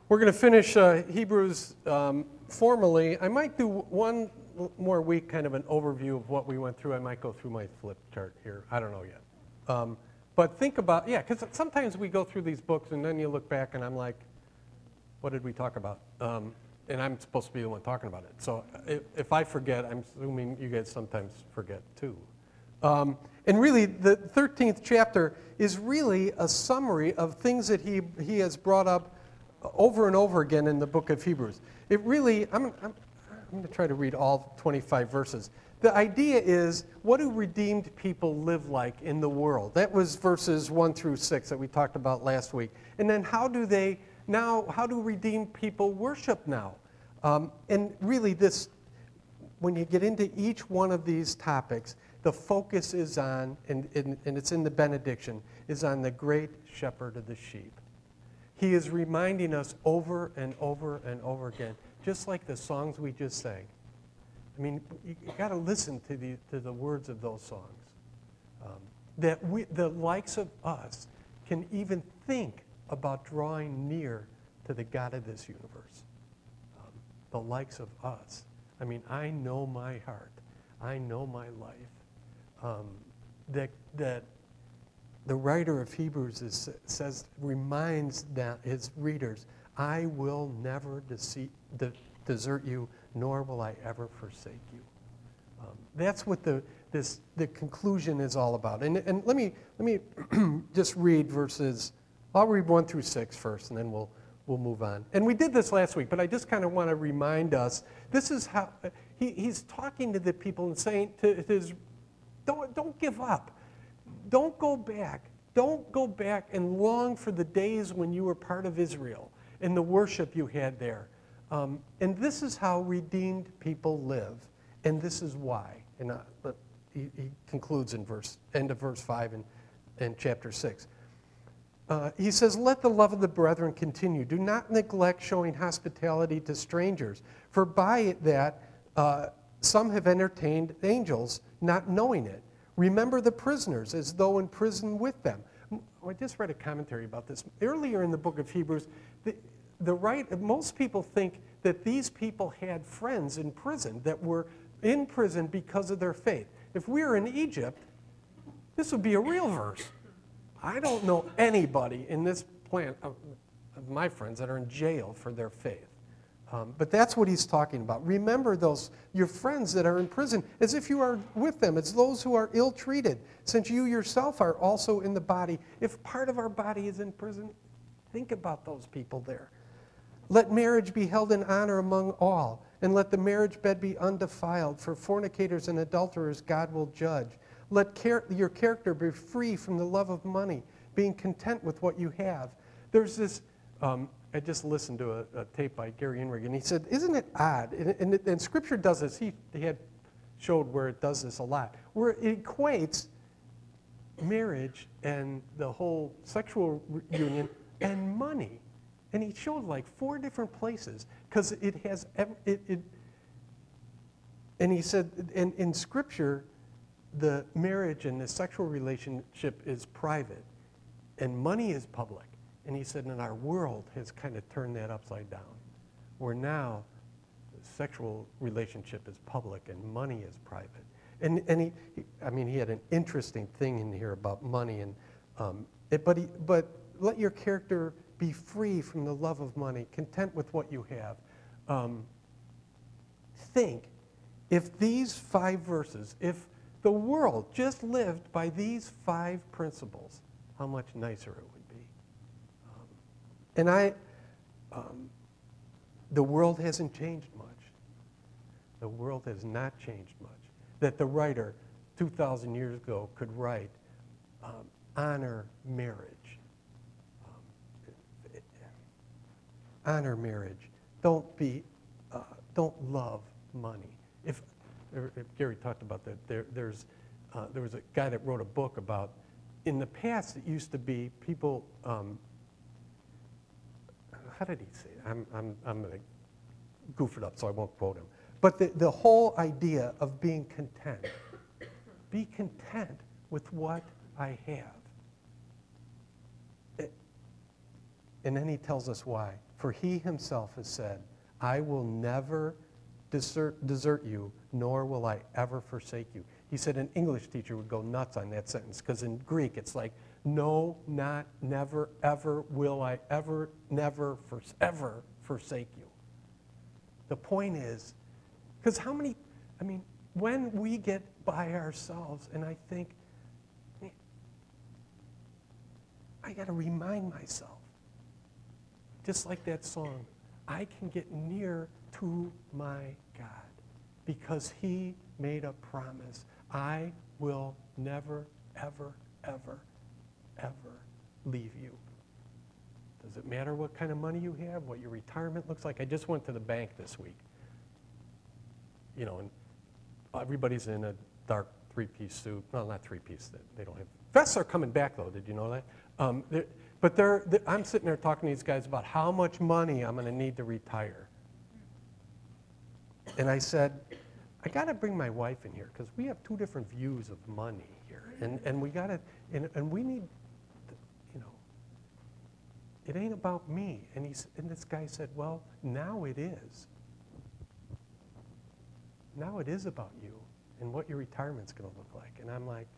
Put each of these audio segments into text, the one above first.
We're going to finish Hebrews formally. I might do one more week, kind of an overview of what we went through. I might go through my flip chart here. I don't know yet. But think about, because sometimes we go through these books and then you look back and I'm like, what did we talk about? And I'm supposed to be the one talking about it. So if I forget, I'm assuming you guys sometimes forget too. And really, the 13th chapter is really a summary of things that he has brought up over and over again in the book of Hebrews. It really, I'm going to try to read all 25 verses. The idea is, what do redeemed people live like in the world? That was verses 1 through 6 that we talked about last week. And then how do redeemed people worship now? And really when you get into each one of these topics, the focus is on, and it's in the benediction, is on the great shepherd of the sheep. He is reminding us over and over and over again, just like the songs we just sang. I mean, you got to listen to the words of those songs. That the likes of us can even think about drawing near to the God of this universe. The likes of us. I mean, I know my heart. I know my life. That the writer of Hebrews reminds his readers, I will never desert you, nor will I ever forsake you. That's what the conclusion is all about. And let me just read verses. I'll read 1 through 6 first, and then we'll move on. And we did this last week, but I just kind of want to remind us. This is how he's talking to the people and saying to his, don't give up. Don't go back. Don't go back and long for the days when you were part of Israel and the worship you had there. And this is how redeemed people live, and this is why. And he concludes in end of verse 5 in chapter 6. He says, let the love of the brethren continue. Do not neglect showing hospitality to strangers, for by that some have entertained angels, not knowing it. Remember the prisoners as though in prison with them. I just read a commentary about this. Earlier in the book of Hebrews, most people think that these people had friends in prison that were in prison because of their faith. If we were in Egypt, this would be a real verse. I don't know anybody in this planet of my friends that are in jail for their faith. But that's what he's talking about. Remember your friends that are in prison as if you are with them. It's those who are ill-treated, since you yourself are also in the body. If part of our body is in prison, think about those people there. Let marriage be held in honor among all, and let the marriage bed be undefiled. For fornicators and adulterers God will judge. Let your character be free from the love of money, being content with what you have. There's this, I just listened to a tape by Gary Inrig, and he said, isn't it odd? And Scripture does this. He had showed where it does this a lot, where it equates marriage and the whole sexual union and money. And he showed like 4 different places, because it has, and he said, in Scripture, the marriage and the sexual relationship is private, and money is public. And he said, and our world has kind of turned that upside down, where now the sexual relationship is public and money is private. And he had an interesting thing in here about money, and but let your character be free from the love of money, content with what you have. Think, if these 5 verses, if the world just lived by these 5 principles, how much nicer it would be. The world hasn't changed much. The world has not changed much. That the writer 2,000 years ago could write, honor marriage. Honor marriage. Don't love money. If Gary talked about that, there was a guy that wrote a book about, in the past it used to be people, how did he say it? I'm going to goof it up so I won't quote him. But the whole idea of being content. Be content with what I have. And then he tells us why. For he himself has said, I will never desert you, nor will I ever forsake you. He said an English teacher would go nuts on that sentence, because in Greek it's like, no, not, never, ever, will I ever, never, ever forsake you. The point is, because when we get by ourselves, and I think, man, I got to remind myself, just like that song, I can get near to my God because he made a promise. I will never, ever, ever, ever leave you. Does it matter what kind of money you have, what your retirement looks like? I just went to the bank this week. And everybody's in a dark three-piece suit. Well, not three-piece. They don't have. Vests are coming back, though. Did you know that? But I'm sitting there talking to these guys about how much money I'm going to need to retire. And I said, I got to bring my wife in here because we have two different views of money here. And we got to, and we need, it ain't about me. And this guy said, well, now it is. Now it is about you and what your retirement's going to look like. And I'm like,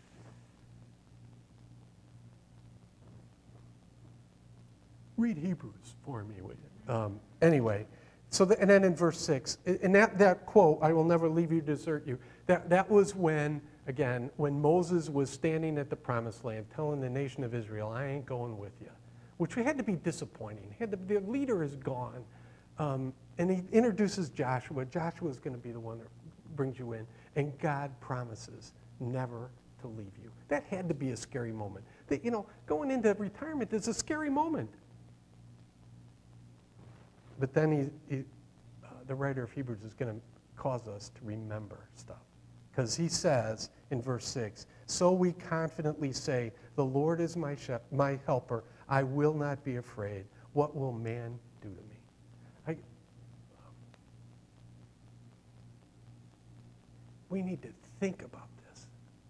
read Hebrews for me, will you? Anyway, and then in verse 6, and that quote, I will never leave you, desert you, that was when Moses was standing at the promised land telling the nation of Israel, I ain't going with you, which had to be disappointing. The leader is gone. And he introduces Joshua. Joshua's going to be the one that brings you in. And God promises never to leave you. That had to be a scary moment. Going into retirement is a scary moment. But then the writer of Hebrews is going to cause us to remember stuff. Because he says in verse 6, so we confidently say, the Lord is my helper. I will not be afraid. What will man do to me? We need to think about this.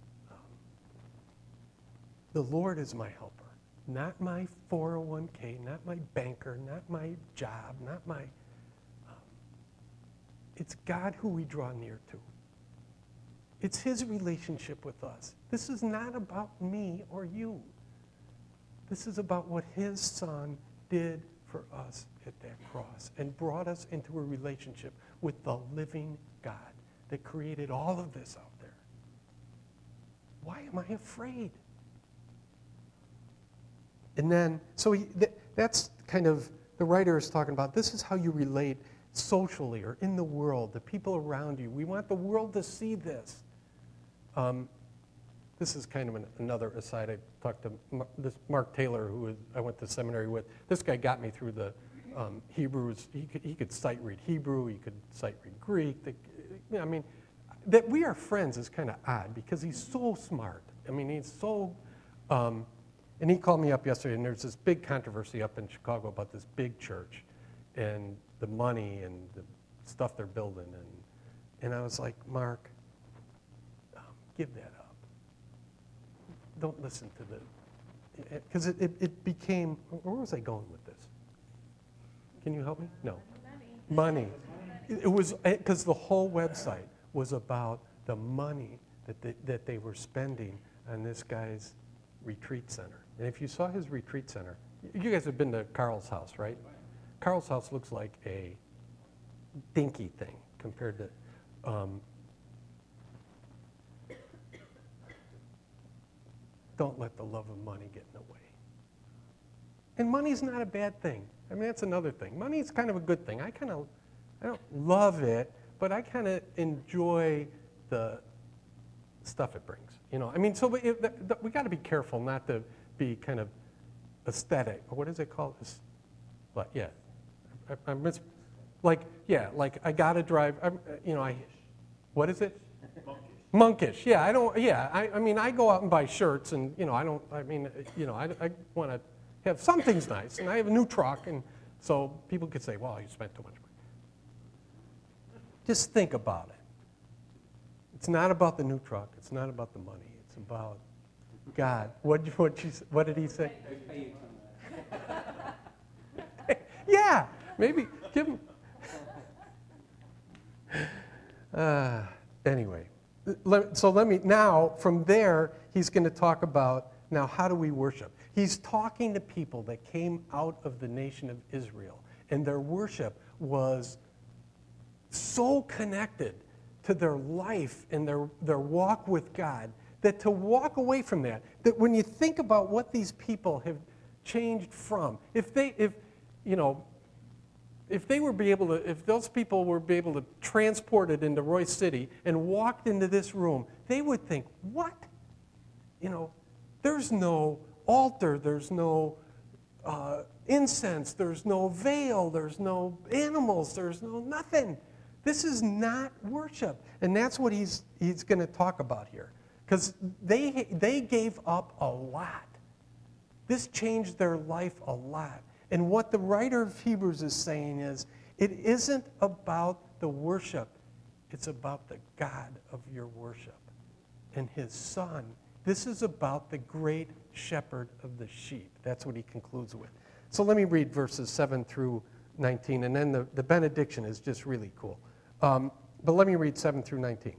The Lord is my helper, not my 401k, not my banker, not my job, not my... it's God who we draw near to. It's his relationship with us. This is not about me or you. This is about what his son did for us at that cross and brought us into a relationship with the living God that created all of this out there. Why am I afraid? And then, so that's kind of, the writer is talking about, this is how you relate socially or in the world, the people around you. We want the world to see this. This is kind of another aside. I talked to this Mark Taylor, who I went to seminary with. This guy got me through the Hebrews. He could sight read Hebrew. He could sight read Greek. That we are friends is kind of odd because he's so smart. He's so... and he called me up yesterday, and there's this big controversy up in Chicago about this big church and the money and the stuff they're building. And I was like, Mark, give that up. Don't listen to because it became, where was I going with this? Can you help me? No. Money. It was, because the whole website was about the money that they were spending on this guy's retreat center. And if you saw his retreat center, you guys have been to Carl's house, right? Carl's house looks like a dinky thing compared to... don't let the love of money get in the way. And money's not a bad thing. That's another thing. Money's kind of a good thing. I don't love it, but I kind of enjoy the stuff it brings. So we got to be careful not to be kind of aesthetic. What is it called? I got to drive. What is it? Monkish. Yeah, I don't. Yeah, I go out and buy shirts, and I don't. I want to have some things nice, and I have a new truck, and so people could say, "Well, you spent too much money." Just think about it. It's not about the new truck. It's not about the money. It's about God. What did he say? Maybe give him. Anyway, let me, now from there, he's going to talk about, now how do we worship? He's talking to people that came out of the nation of Israel, and their worship was so connected to their life and their walk with God, that to walk away from that when you think about what these people have changed from, if those people were be able to transport it into Royce City and walked into this room, they would think, what? There's no altar, there's no incense, there's no veil, there's no animals, there's no nothing. This is not worship. And that's what he's going to talk about here. Because they gave up a lot. This changed their life a lot. And what the writer of Hebrews is saying is, it isn't about the worship. It's about the God of your worship and his Son. This is about the great shepherd of the sheep. That's what he concludes with. So let me read verses 7 through 19, and then the benediction is just really cool. But let me read 7 through 19.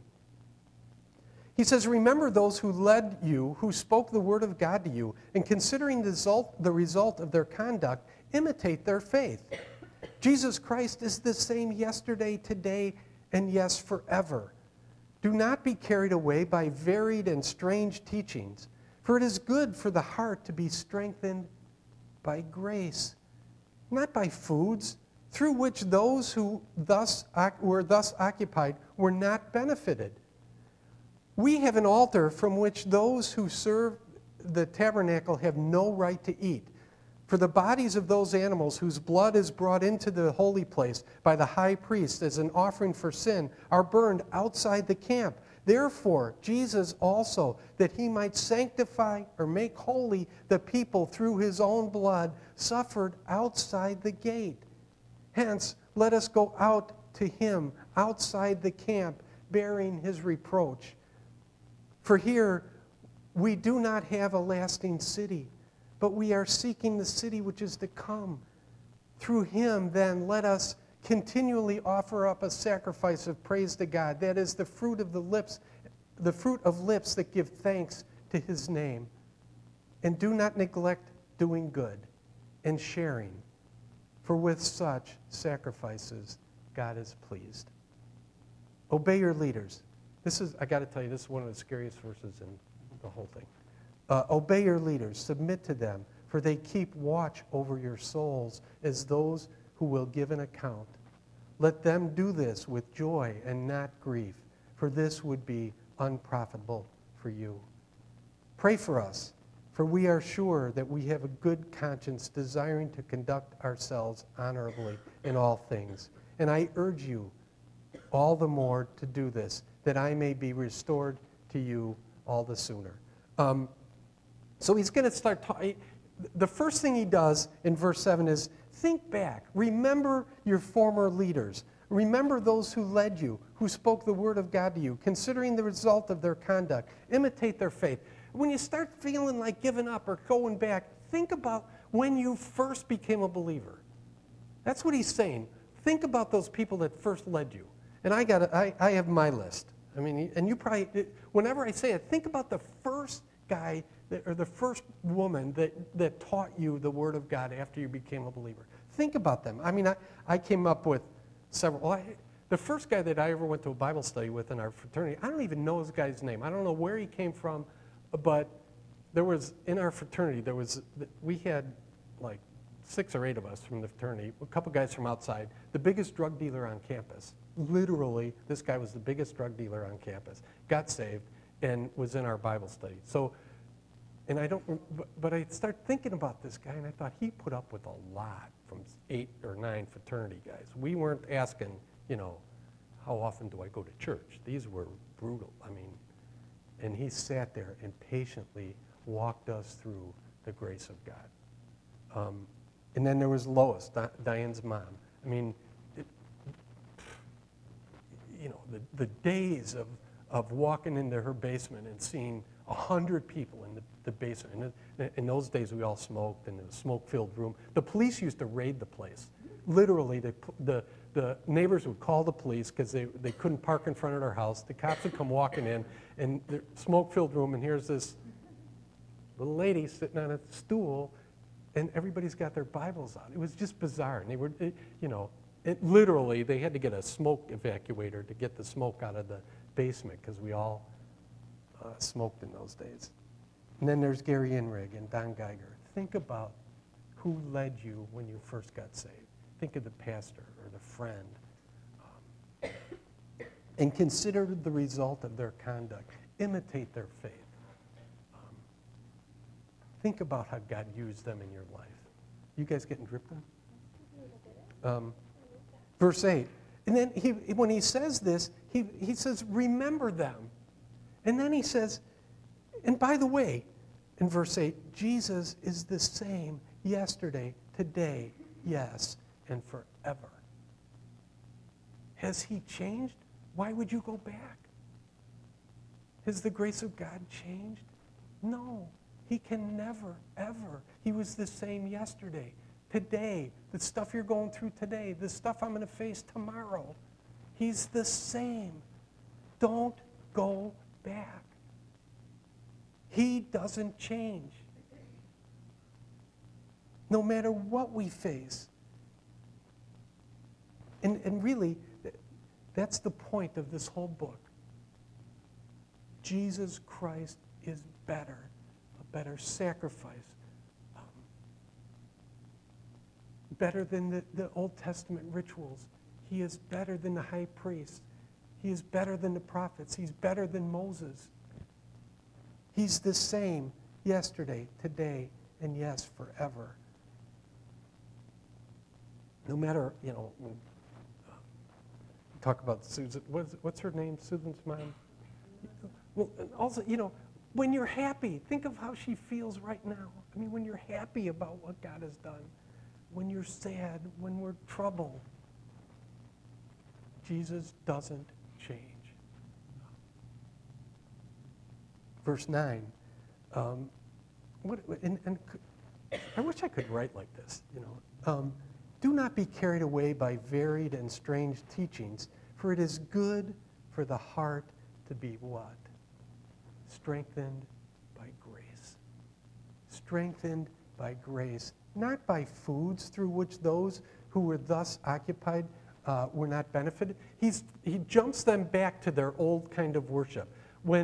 He says, remember those who led you, who spoke the word of God to you, and considering the result of their conduct, imitate their faith. Jesus Christ is the same yesterday, today, and yes, forever. Do not be carried away by varied and strange teachings, for it is good for the heart to be strengthened by grace, not by foods, through which those who were thus occupied were not benefited. We have an altar from which those who serve the tabernacle have no right to eat. For the bodies of those animals whose blood is brought into the holy place by the high priest as an offering for sin are burned outside the camp. Therefore, Jesus also, that he might sanctify or make holy the people through his own blood, suffered outside the gate. Hence, let us go out to him outside the camp, bearing his reproach. For here we do not have a lasting city, but we are seeking the city which is to come. Through him, then, let us continually offer up a sacrifice of praise to God. That is the fruit of lips that give thanks to his name. And do not neglect doing good and sharing, for with such sacrifices God is pleased. Obey your leaders. I got to tell you, this is one of the scariest verses in the whole thing. Obey your leaders, submit to them, for they keep watch over your souls as those who will give an account. Let them do this with joy and not grief, for this would be unprofitable for you. Pray for us, for we are sure that we have a good conscience, desiring to conduct ourselves honorably in all things. And I urge you all the more to do this, that I may be restored to you all the sooner. So he's going to start talking. The first thing he does in verse 7 is think back. Remember your former leaders. Remember those who led you, who spoke the word of God to you, considering the result of their conduct. Imitate their faith. When you start feeling like giving up or going back, think about when you first became a believer. That's what he's saying. Think about those people that first led you. And I have my list. I mean, and you probably, whenever I say it, think about the first guy or the first woman that taught you the Word of God after you became a believer. Think about them. I mean, I came up with several. The first guy that I ever went to a Bible study with in our fraternity, I don't even know his guy's name. I don't know where he came from, but in our fraternity, we had like 6 or 8 of us from the fraternity, a couple guys from outside, the biggest drug dealer on campus. Literally, this guy was the biggest drug dealer on campus, got saved, and was in our Bible study. So, and but I started thinking about this guy, and I thought he put up with a lot from 8 or 9 fraternity guys. We weren't asking, how often do I go to church? These were brutal. I mean, and he sat there and patiently walked us through the grace of God. And then there was Lois, Diane's mom. I mean, the days of walking into her basement and seeing 100 people in the basement. And in those days, we all smoked, and it was a smoke-filled room. The police used to raid the place. literally, the neighbors would call the police because they couldn't park in front of their house. The cops would come walking in, and the smoke-filled room, and here's this little lady sitting on a stool, and everybody's got their Bibles out. It was just bizarre. And they were, literally, they had to get a smoke evacuator to get the smoke out of the basement because we all smoked in those days. And then there's Gary Inrig and Don Geiger. Think about who led you when you first got saved. Think of the pastor or the friend. And consider the result of their conduct. Imitate their faith. Think about how God used them in your life. You guys getting dripped on? Verse 8. And then when he says this, he says, remember them. And then he says, and by the way, in verse 8, Jesus is the same yesterday, today, yes, and forever. Has he changed? Why would you go back? Has the grace of God changed? No. He can never, ever. He was the same yesterday, today, the stuff you're going through today, the stuff I'm going to face tomorrow. He's the same. Don't go back. He doesn't change. No matter what we face. And really, that's the point of this whole book. Jesus Christ is better. Better sacrifice, better than the Old Testament rituals. He is better than the high priest. He is better than the prophets. He's better than Moses. He's the same yesterday, today, and yes, forever. No matter, talk about Susan. What's her name? Susan's mom? Well, also, when you're happy, think of how she feels right now. I mean, when you're happy about what God has done, when you're sad, when we're troubled, Jesus doesn't change. Verse 9. I wish I could write like this, do not be carried away by varied and strange teachings, for it is good for the heart to be what? Strengthened by grace. Strengthened by grace. Not by foods through which those who were thus occupied were not benefited. He jumps them back to their old kind of worship.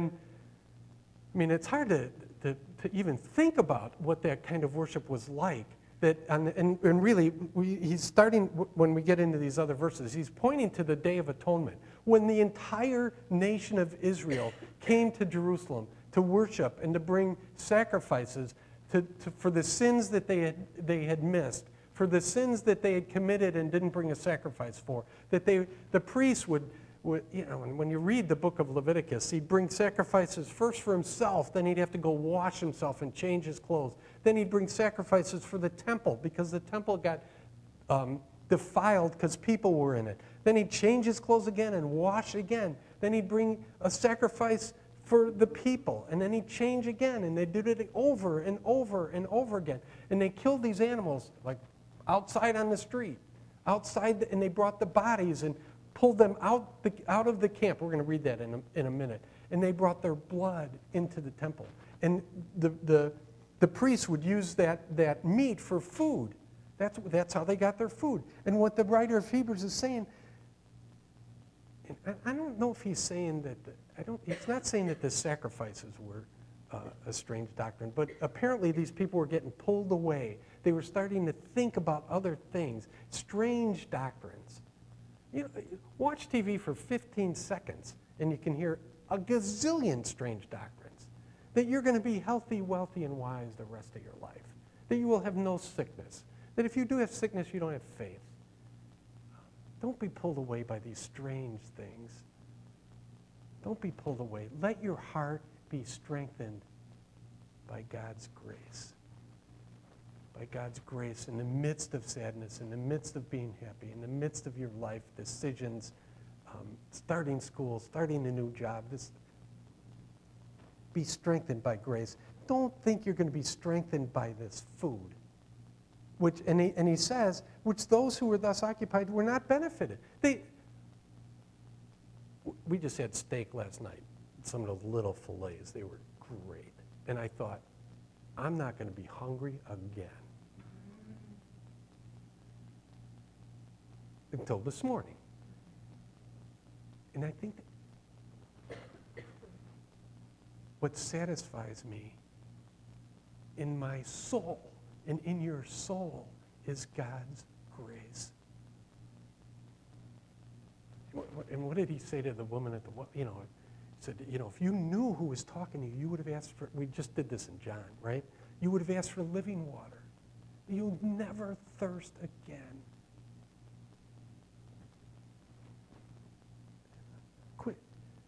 It's hard to even think about what that kind of worship was like. And really, he's starting, when we get into these other verses, he's pointing to the Day of Atonement, when the entire nation of Israel came to Jerusalem to worship and to bring sacrifices for the sins that they had missed, for the sins that they had committed and didn't bring a sacrifice for. That the priests would, and when you read the book of Leviticus, he'd bring sacrifices first for himself, then he'd have to go wash himself and change his clothes. Then he'd bring sacrifices for the temple because the temple got defiled because people were in it. Then he'd change his clothes again and wash again. Then he'd bring a sacrifice for the people, and then he'd change again, and they did it over and over and over again. And they killed these animals like outside on the street, and they brought the bodies and pulled them out of the camp. We're going to read that in a minute. And they brought their blood into the temple. And the priests would use that meat for food. That's how they got their food. And what the writer of Hebrews is saying, I don't know if he's saying that, he's not saying that the sacrifices were a strange doctrine, but apparently these people were getting pulled away. They were starting to think about other things, strange doctrines. Watch TV for 15 seconds, and you can hear a gazillion strange doctrines. That you're going to be healthy, wealthy, and wise the rest of your life. That you will have no sickness. That if you do have sickness, you don't have faith. Don't be pulled away by these strange things. Don't be pulled away. Let your heart be strengthened by God's grace. By God's grace in the midst of sadness, in the midst of being happy, in the midst of your life decisions, starting school, starting a new job. Be strengthened by grace. Don't think you're going to be strengthened by this food. And he says, which those who were thus occupied were not benefited. We just had steak last night, some of those little fillets. They were great. And I thought, I'm not going to be hungry again. Until this morning. And I think what satisfies me in my soul and in your soul is God's grace. And what did he say to the woman at the, he said, if you knew who was talking to you, you would have asked for, we just did this in John, right? You would have asked for living water. You'll never thirst again. Quit.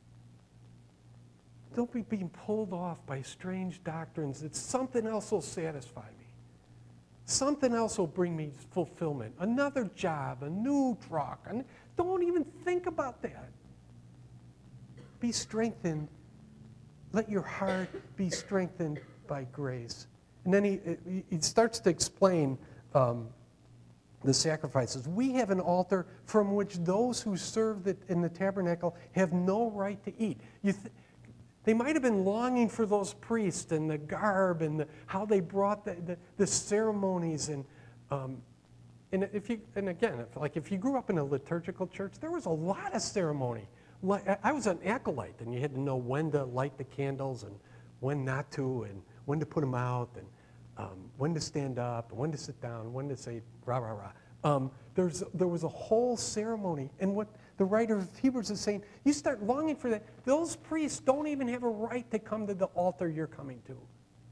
Don't be being pulled off by strange doctrines that something else will satisfy me. Something else will bring me fulfillment. Another job, a new truck. Don't even think about that. Be strengthened. Let your heart be strengthened by grace. And then he starts to explain the sacrifices. We have an altar from which those who serve in the tabernacle have no right to eat. They might have been longing for those priests and the garb and how they brought the ceremonies and if you grew up in a liturgical church, there was a lot of ceremony. I was an acolyte, and you had to know when to light the candles and when not to, and when to put them out, and when to stand up, and when to sit down, when to say rah rah rah. There was a whole ceremony, and what the writer of Hebrews is saying, you start longing for that. Those priests don't even have a right to come to the altar you're coming to.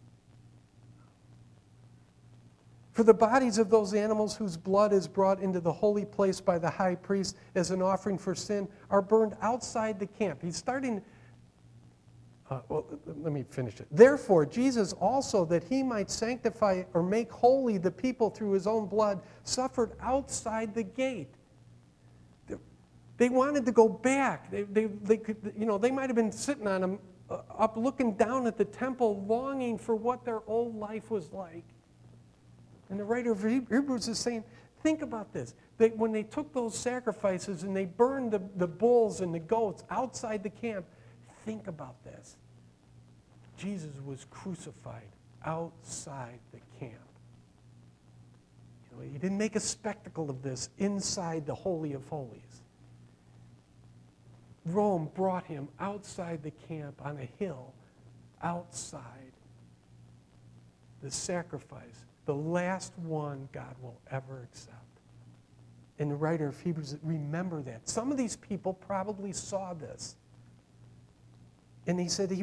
For the bodies of those animals whose blood is brought into the holy place by the high priest as an offering for sin are burned outside the camp. He's starting, let me finish it. Therefore, Jesus also, that he might sanctify or make holy the people through his own blood, suffered outside the gate. They wanted to go back. They could, they might have been sitting on them, up looking down at the temple, longing for what their old life was like. And the writer of Hebrews is saying, think about this. When they took those sacrifices and they burned the bulls and the goats outside the camp, think about this. Jesus was crucified outside the camp. He didn't make a spectacle of this inside the Holy of Holies. Rome brought him outside the camp on a hill, outside the sacrifice. The last one God will ever accept. And the writer of Hebrews, remember that. Some of these people probably saw this. And he said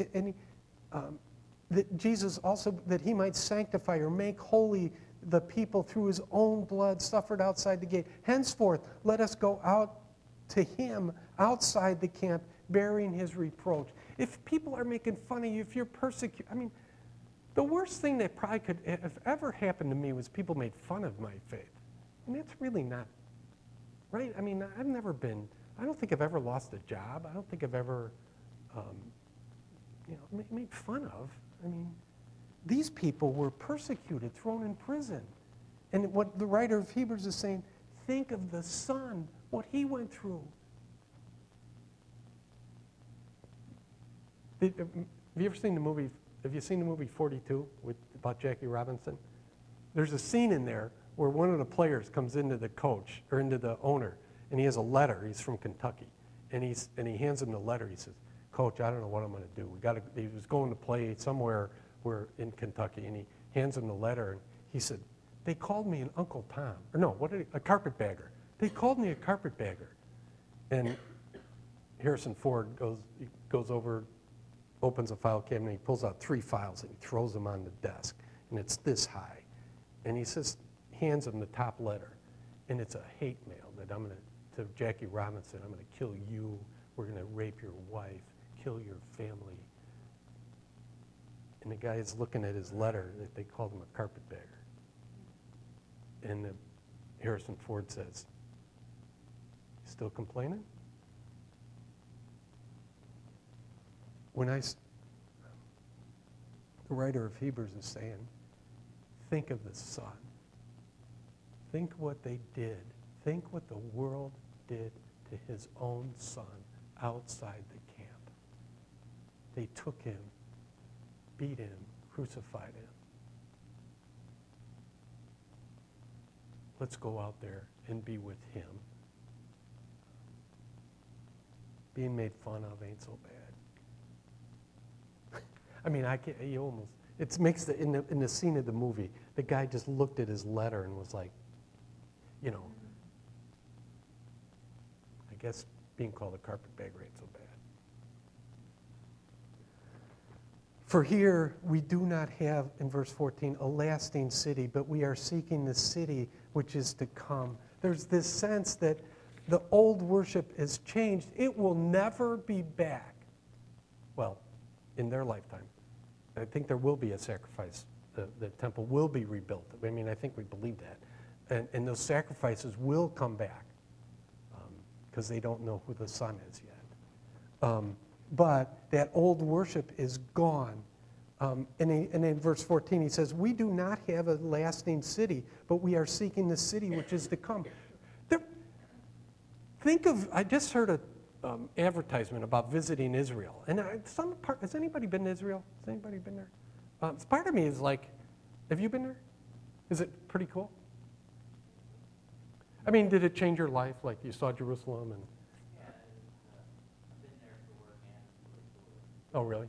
that Jesus also, that he might sanctify or make holy the people through his own blood, suffered outside the gate. Henceforth, let us go out to him outside the camp, bearing his reproach. If people are making fun of you, if you're persecuted, the worst thing that probably could have ever happened to me was people made fun of my faith. And that's really not, right? I've never been, I don't think I've ever lost a job. I don't think I've ever, made fun of. These people were persecuted, thrown in prison. And what the writer of Hebrews is saying, think of the Son, what he went through. Have you ever seen the movie? Have you seen the movie 42 about Jackie Robinson? There's a scene in there where one of the players comes into the coach or into the owner, and he has a letter. He's from Kentucky, and he hands him the letter. He says, "Coach, I don't know what I'm going to do. He was going to play somewhere in Kentucky, and he hands him the letter, and he said, they called me an Uncle Tom, or no, a carpetbagger. They called me a carpetbagger." And Harrison Ford goes over, opens a file cabinet, he pulls out 3 files and he throws them on the desk, and it's this high. And he hands him the top letter, and it's a hate mail that to Jackie Robinson, I'm going to kill you, we're going to rape your wife, kill your family. And the guy is looking at his letter that they called him a carpetbagger. And Harrison Ford says, "Still complaining?" The writer of Hebrews is saying, think of the Son. think what they did. Think what the world did to his own son outside the camp. They took him, beat him, crucified him. Let's go out there and be with him. Being made fun of ain't so bad. I mean, it makes in the scene of the movie, the guy just looked at his letter and was like, I guess being called a carpetbagger ain't so bad. For here we do not have, in verse 14, a lasting city, but we are seeking the city which is to come. There's this sense that the old worship has changed. It will never be back. Well, in their lifetime. I think there will be a sacrifice. The temple will be rebuilt. I mean, I think we believe that. And those sacrifices will come back because they don't know who the Son is yet. But that old worship is gone. And in verse 14 he says, we do not have a lasting city, but we are seeking the city which is to come. I just heard an advertisement about visiting Israel. And has anybody been to Israel? Has anybody been there? Part of me is like, have you been there? Is it pretty cool? I mean, did it change your life? Like you saw Jerusalem and... Yeah, I've been there for work and for school. Oh, really?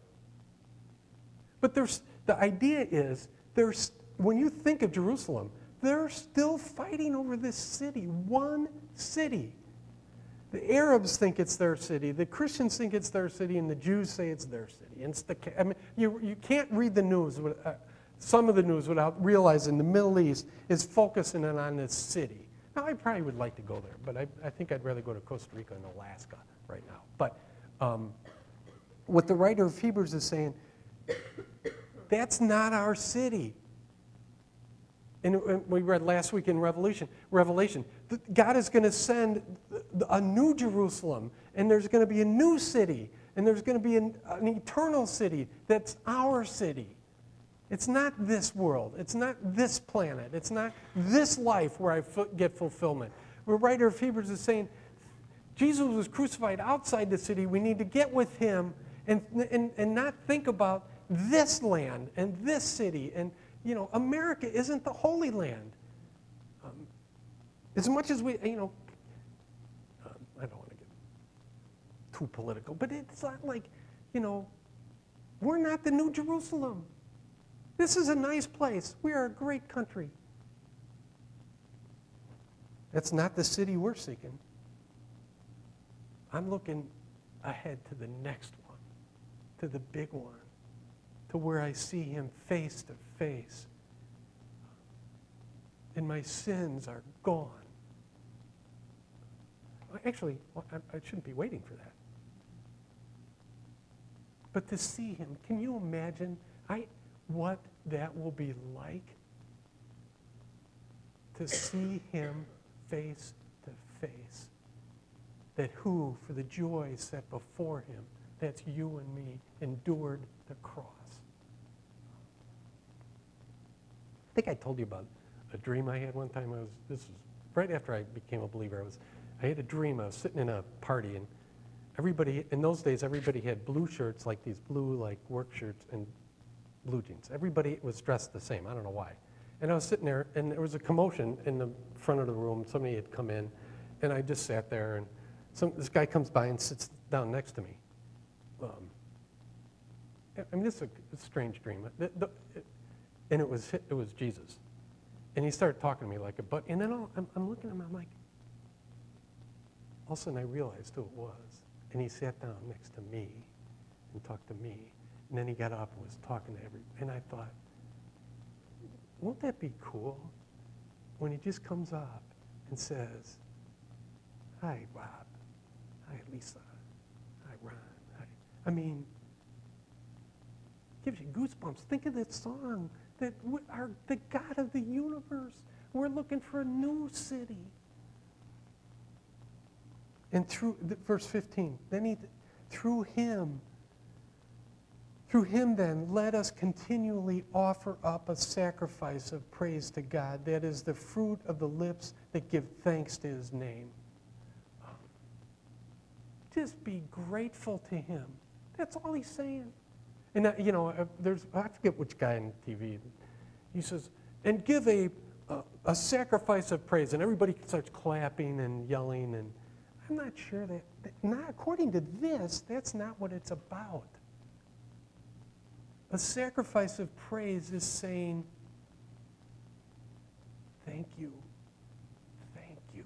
But the idea is, when you think of Jerusalem, they're still fighting over this city, one city. The Arabs think it's their city, the Christians think it's their city, and the Jews say it's their city. And you can't read the news, some of the news, without realizing the Middle East is focusing on this city. Now, I probably would like to go there, but I think I'd rather go to Costa Rica and Alaska right now. But what the writer of Hebrews is saying, that's not our city. And we read last week in Revelation, God is going to send a new Jerusalem, and there's going to be a new city, and there's going to be an eternal city that's our city. It's not this world. It's not this planet. It's not this life where I get fulfillment. The writer of Hebrews is saying, Jesus was crucified outside the city. We need to get with him and not think about this land and this city. And, America isn't the Holy Land. As much as we, I don't want to get too political, but it's not like, we're not the New Jerusalem. This is a nice place. We are a great country. That's not the city we're seeking. I'm looking ahead to the next one, to the big one, to where I see him face to face. And my sins are gone. Actually, I shouldn't be waiting for that. But to see him, can you imagine what that will be like? To see him face to face. That who, for the joy set before him, that's you and me, endured the cross. I think I told you about a dream I had one time. This was right after I became a believer. I had a dream. I was sitting in a party, and everybody, in those days, everybody had blue shirts, like these blue, like, work shirts and blue jeans. Everybody was dressed the same. I don't know why. And I was sitting there, and there was a commotion in the front of the room. Somebody had come in, and I just sat there, and this guy comes by and sits down next to me. This is a strange dream. And it was Jesus. And he started talking to me like a butt. And then I'm looking at him, I'm like, all of a sudden I realized who it was. And he sat down next to me and talked to me. And then he got up and was talking to everybody. And I thought, won't that be cool when he just comes up and says, hi, Rob. Hi, Lisa. Hi, Ron. Hi. I mean, gives you goosebumps. Think of that song, that we are the God of the universe. We're looking for a new city. And through verse 15, then through him, Through him, then, let us continually offer up a sacrifice of praise to God, that is the fruit of the lips that give thanks to his name. Just be grateful to him. That's all he's saying. And, I forget which guy on TV, he says, and give a sacrifice of praise. And everybody starts clapping and yelling. And I'm not sure not according to this, that's not what it's about. A sacrifice of praise is saying, thank you, thank you.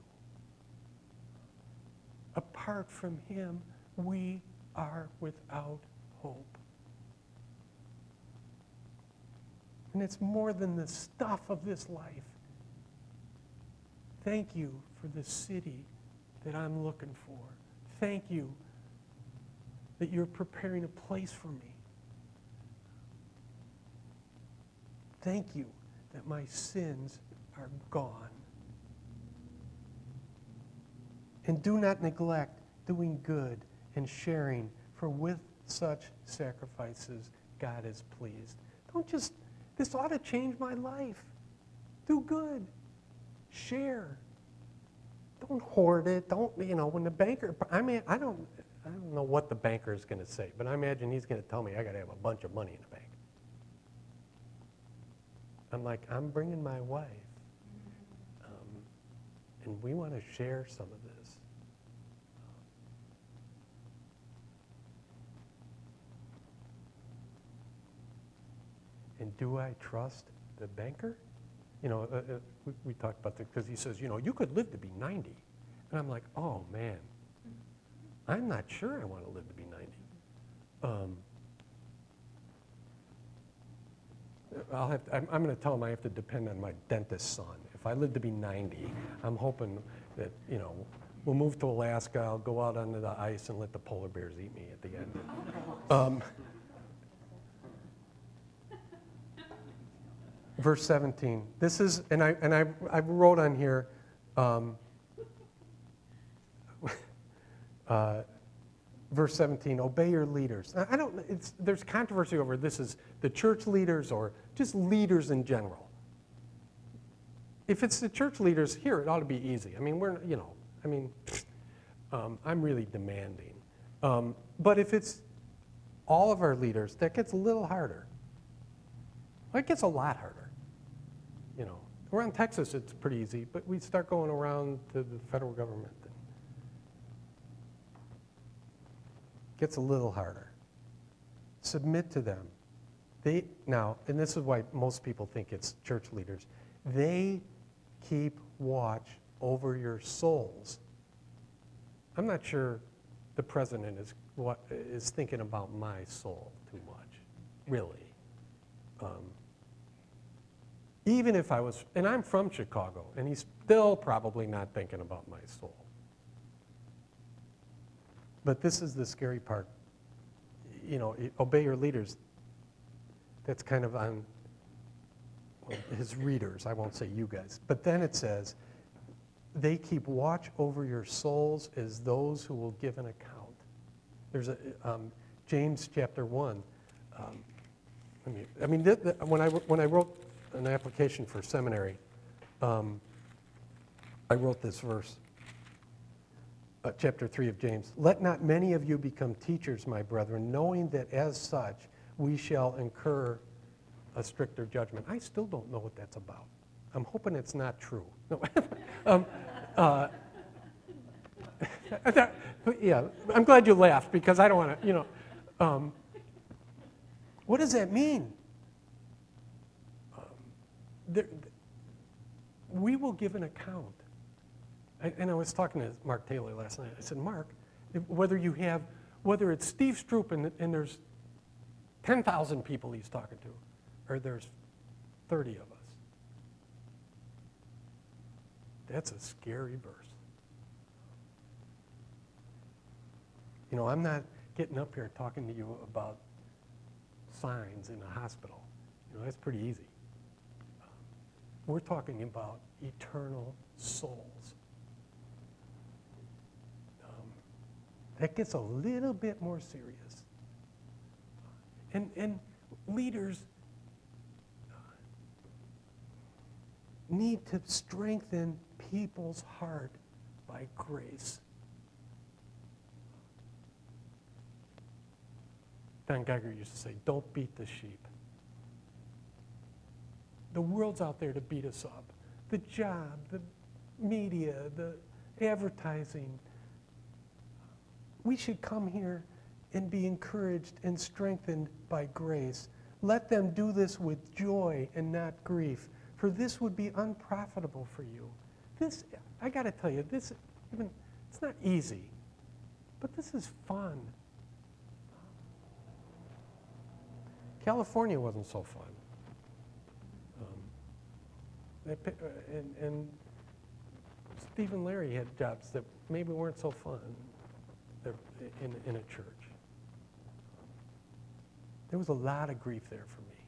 Apart from him, we are without hope. And it's more than the stuff of this life. Thank you for the city that I'm looking for. Thank you that you're preparing a place for me. Thank you that my sins are gone. And do not neglect doing good and sharing, for with such sacrifices God is pleased. This ought to change my life. Do good. Share. Don't hoard it. Don't, when the banker, I don't know what the banker is going to say, but I imagine he's going to tell me I got to have a bunch of money in the bank. I'm like, I'm bringing my wife, and we want to share some of this. And do I trust the banker? We talked about that because he says, you could live to be 90. And I'm like, oh, man, I'm not sure I want to live to be 90. I'm going to tell him I have to depend on my dentist son. If I live to be 90, I'm hoping that, we'll move to Alaska, I'll go out onto the ice and let the polar bears eat me at the end. Verse 17. This is, and I wrote on here, verse 17, obey your leaders. Now, there's controversy over this is the church leaders or just leaders in general. If it's the church leaders, here it ought to be easy. I mean, I'm really demanding. But if it's all of our leaders, that gets a little harder. Well, it gets a lot harder. Around Texas, it's pretty easy, but we start going around to the federal government. It gets a little harder. Submit to them. Now, and this is why most people think it's church leaders, they keep watch over your souls. I'm not sure the president is thinking about my soul too much, really. Even if I was, and I'm from Chicago, and he's still probably not thinking about my soul. But this is the scary part. Obey your leaders. That's kind of on his readers. I won't say you guys. But then it says, they keep watch over your souls as those who will give an account. There's James chapter 1. When I wrote an application for seminary, I wrote this verse, chapter 3 of James. Let not many of you become teachers, my brethren, knowing that as such we shall incur a stricter judgment. I still don't know what that's about. I'm hoping it's not true. No. Yeah, I'm glad you laughed because I don't want to, what does that mean? We will give an account. And I was talking to Mark Taylor last night. I said, Mark, whether it's Steve Stroop and there's 10,000 people he's talking to, or there's 30 of us, that's a scary verse. I'm not getting up here talking to you about signs in a hospital. That's pretty easy. We're talking about eternal souls. That gets a little bit more serious. And leaders need to strengthen people's heart by grace. Don Geiger used to say, don't beat the sheep. The world's out there to beat us up. The job, the media, the advertising. We should come here and be encouraged and strengthened by grace. Let them do this with joy and not grief, for this would be unprofitable for you. This, I got to tell you, it's not easy, but this is fun. California wasn't so fun. And Steve and Larry had jobs that maybe weren't so fun in a church. There was a lot of grief there for me.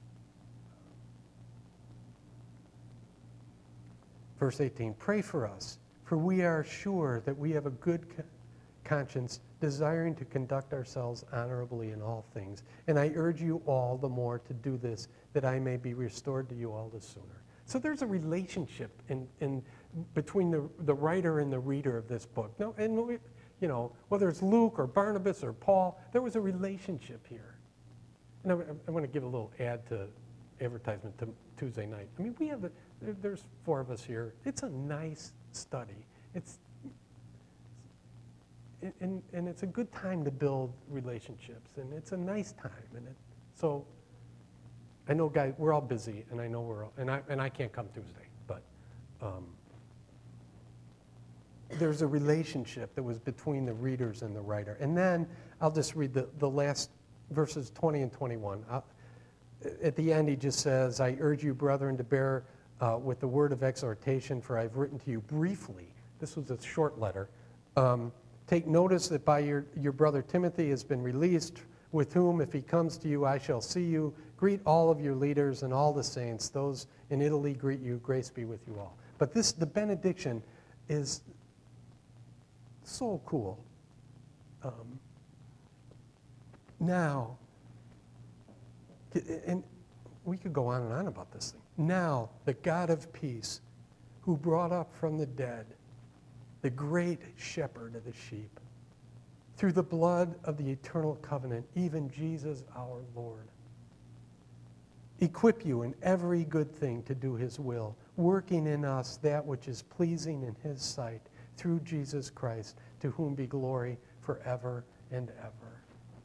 Verse 18, pray for us, for we are sure that we have a good conscience, desiring to conduct ourselves honorably in all things. And I urge you all the more to do this, that I may be restored to you all the sooner. So there's a relationship in between the writer and the reader of this book. No, and whether it's Luke or Barnabas or Paul, there was a relationship here. And I want to give a little ad to advertisement to Tuesday night. I mean, there's 4 of us here. It's a nice study. And it's a good time to build relationships, and it's a nice time. So I know, guys, we're all busy, and I know and I can't come Tuesday, but there's a relationship that was between the readers and the writer. And then I'll just read the last verses 20 and 21. At the end, he just says, I urge you, brethren, to bear with the word of exhortation, for I've written to you briefly. This was a short letter. Take notice that by your brother Timothy has been released, with whom, if he comes to you, I shall see you. Greet all of your leaders and all the saints. Those in Italy greet you. Grace be with you all. But the benediction is so cool. Now, and we could go on and on about this thing. Now, the God of peace, who brought up from the dead the great shepherd of the sheep, through the blood of the eternal covenant, even Jesus our Lord, equip you in every good thing to do his will, working in us that which is pleasing in his sight, through Jesus Christ, to whom be glory forever and ever.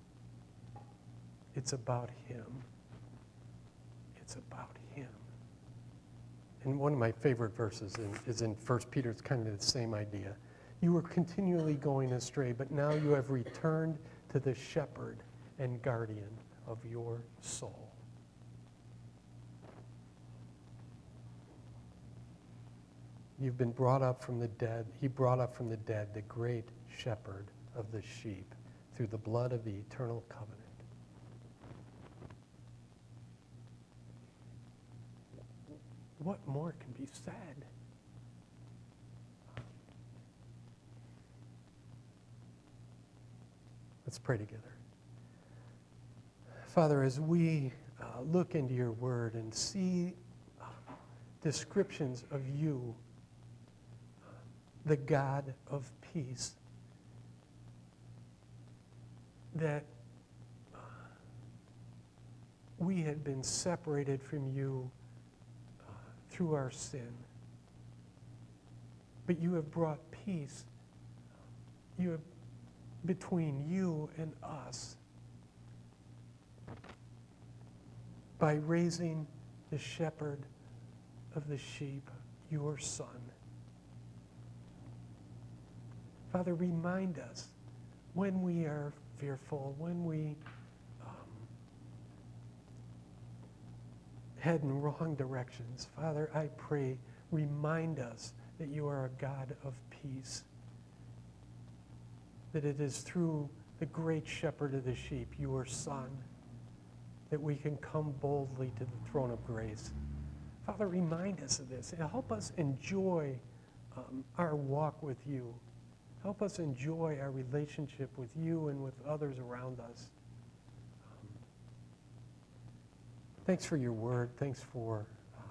It's about him. It's about him. And one of my favorite verses is in 1 Peter. It's kind of the same idea. You were continually going astray, but now you have returned to the shepherd and guardian of your soul. You've been brought up from the dead. He brought up from the dead the great shepherd of the sheep through the blood of the eternal covenant. What more can be said? Let's pray together. Father, as we look into your word and see descriptions of you, the God of peace, that we had been separated from you through our sin. But you have brought peace between you and us by raising the shepherd of the sheep, your Son. Father, remind us when we are fearful, when we head in wrong directions. Father, I pray, remind us that you are a God of peace, that it is through the great shepherd of the sheep, your Son, that we can come boldly to the throne of grace. Father, remind us of this and help us enjoy our walk with you. Help us enjoy our relationship with you and with others around us. Thanks for your word. Thanks for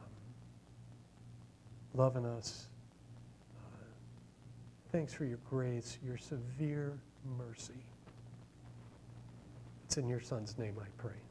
loving us. Thanks for your grace, your severe mercy. It's in your Son's name I pray.